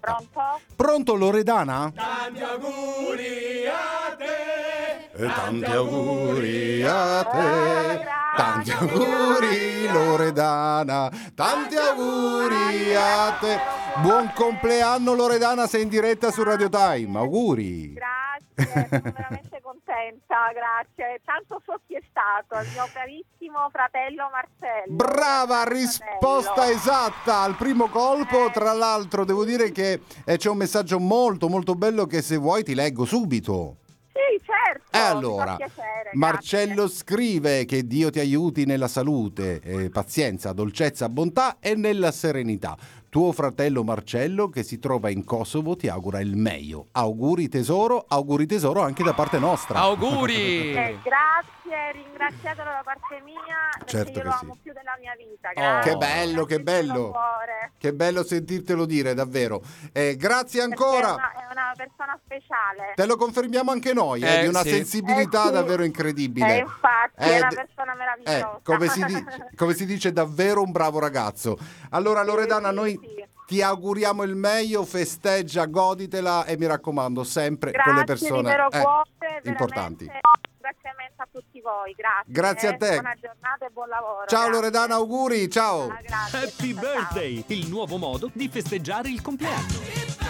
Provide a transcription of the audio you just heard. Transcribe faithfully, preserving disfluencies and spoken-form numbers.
diretta. Pronto? Pronto, Loredana? Tanti auguri a te. E tanti auguri a te. Tanti auguri, Loredana. Tanti auguri a te. Buon compleanno, Loredana, sei in diretta su Radio Time. Auguri. Grazie, sono veramente contenta, grazie. Tanto sottiestato al mio carissimo fratello Marcello. Brava, risposta fratello. esatta al primo colpo. Eh. Tra l'altro devo dire che eh, c'è un messaggio molto molto bello che se vuoi ti leggo subito. Sì, certo. E allora, mi fa piacere, Marcello grazie. scrive che Dio ti aiuti nella salute, eh, pazienza, dolcezza, bontà e nella serenità. Tuo fratello Marcello, che si trova in Kosovo, ti augura il meglio. Auguri tesoro, auguri tesoro anche da parte nostra. Auguri. Eh, grazie, ringraziatelo da parte mia, perché Certo io che lo sì. amo più della mia vita. Oh. Grazie. Che bello, che Grazie di bello. tutto cuore. Che bello sentirtelo dire, davvero. Eh, grazie Perché ancora. È una, è una persona speciale. Te lo confermiamo anche noi, eh, Eh, di una sì. sensibilità Eh, sì. davvero incredibile. Eh, infatti, Eh, è una d- persona eh, meravigliosa. come, si dice, come si dice, davvero un bravo ragazzo. Allora, Loredana, Sì, noi sì. ti auguriamo il meglio, festeggia, goditela e mi raccomando, sempre Grazie con le di persone vero eh, cuore, importanti. veramente un ringraziamento a tutti voi, grazie. Grazie a te. Buona giornata e buon lavoro. Ciao grazie. Loredana, auguri, ciao. Ah, grazie. Happy Ciao, ciao. birthday, il nuovo modo di festeggiare il compleanno.